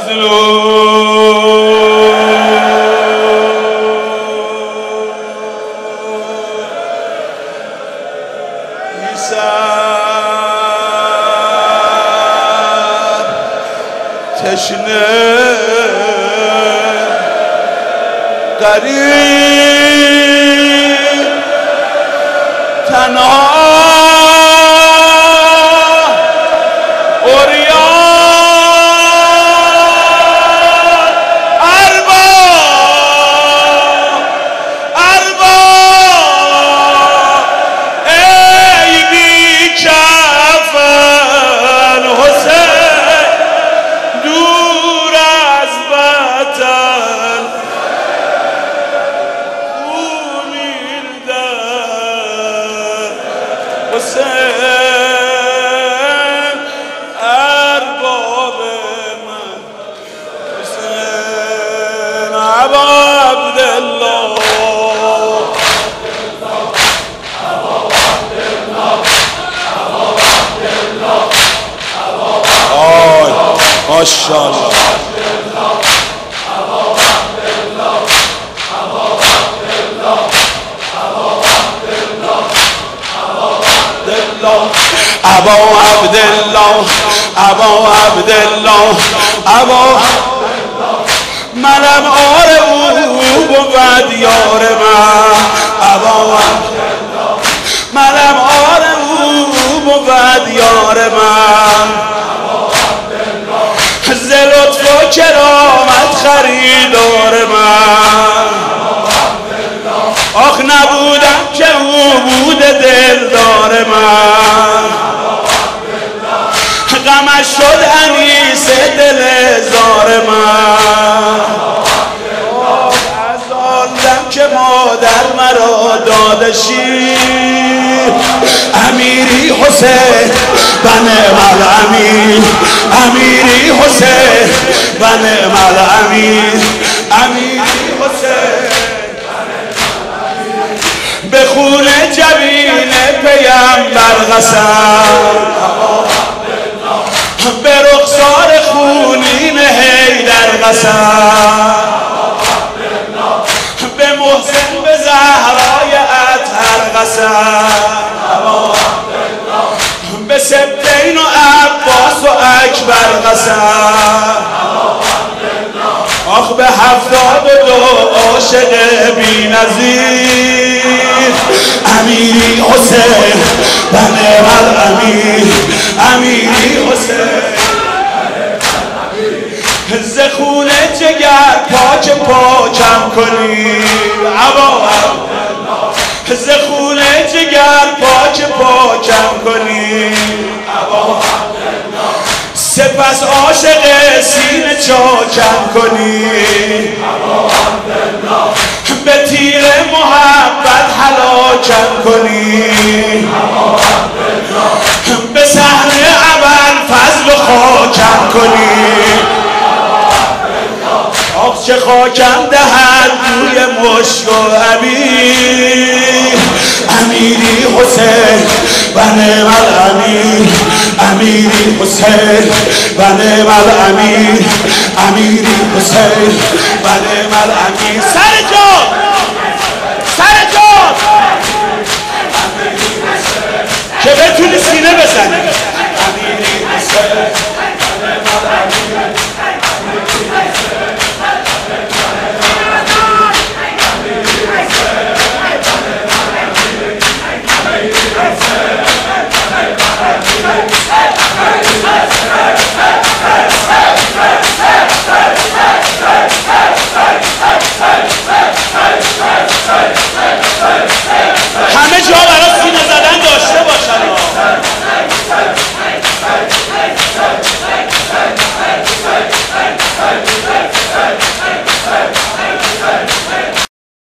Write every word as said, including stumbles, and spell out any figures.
تشنه غریب تنها اوریان ارباب ارباب ای بی کفن حسین دور از وطن خونیدن حسین ارباب من حسین ابا عبدالله آی ماشاءالله ابا عبدالله ابا عبدالله ابا منم آره او بود یار من ابا عبدالله منم آره او بود یار من ز لطف و کرامت خریدار من آخ نبودم که او بود دلدار من غمش شد انیس دل زار من از آن دم که مادر مرا داده شیر امیری حسین بنعم الامیر امیری حسین بنعم الامیر امیری حسین به خون جبین پیمبر قسم به رخسار خونین حیدر قسم به محسن به زهرای اطهر قسم به سبتین و عباس و اکبر قسم آخ به هفتاد و دو عاشق بی نظیر امیری حسین بنعم الامیر امیری حسین ز خون جگر پاک پاکم کنی ابا ز خون جگر پاک پاکم کنی ابا سپس عاشق سینه چاکم کنی به تیر محبت هلاکم کنی به صحن اول فضل و خاکم کنی آخ چه خاکم دهد روی مشک و عبیر امیری حسین بنعم الامیر امیری حسین بنعم الامیر امیری حسین بنعم الامیر سر جان سر جان که بتونی سینه بزنی